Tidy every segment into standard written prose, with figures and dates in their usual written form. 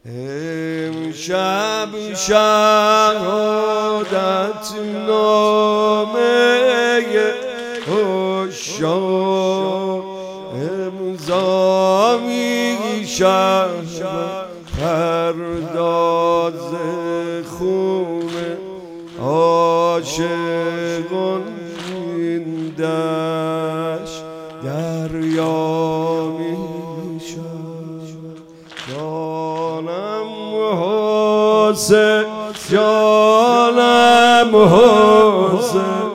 امشب شهادت نامه عشاق امضا می شود پرداز خون عاشقان این دشت دریا می شود. جانم حسین جانم حسین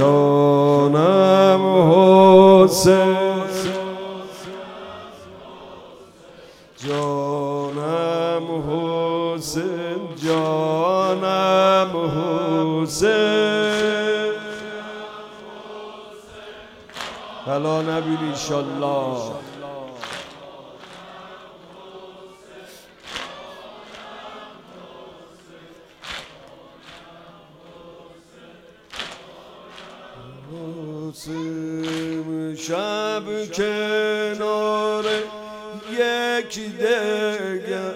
جانم حسین جانم حسین جانم حسین بلا نبین انشالله. شب کنار یک دگر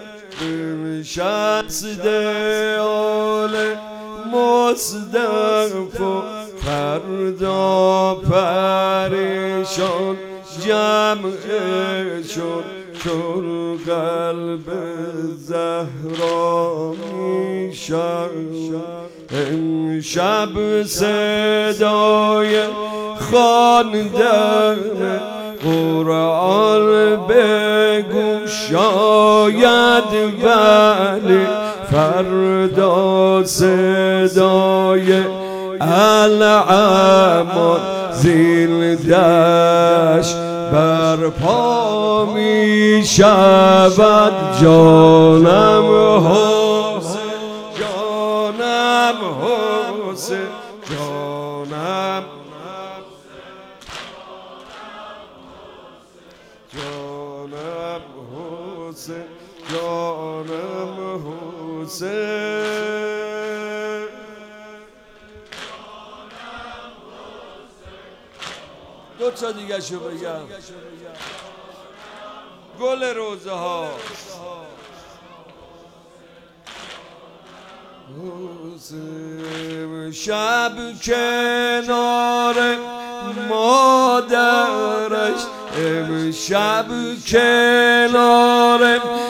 نشسته آل مصطفی فردا پریشان جمع شد چون قلب زهرا می شود. امشب صدای خواندن قرآن به گوش آید ولی فردا صدای الاعمال زیر دشت برپا می شود. جانم حسین جانم حسین جانم جانم حسین جانم حسین دو تا دیگه شو بگم. گل روزه ها شب کنار مادرش امشب کنار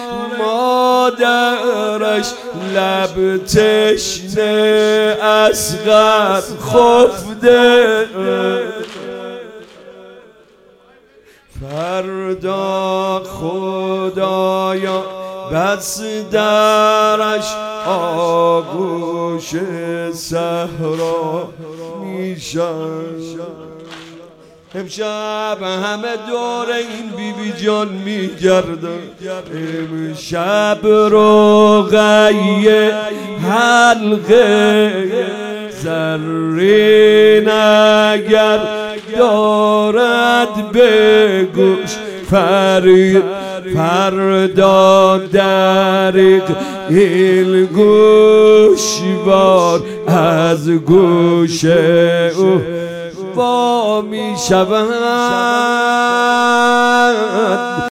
مادرش لب تشنه اصغر خفته فردا خدایا بس درش آغوش صحرا میشن. امشب همه دور این بیبی جان میگردن. امشب رقیه حلقه زرین اگر دارد به گوش فرید فردا دریق این گوشوار از گوش او وا می شود.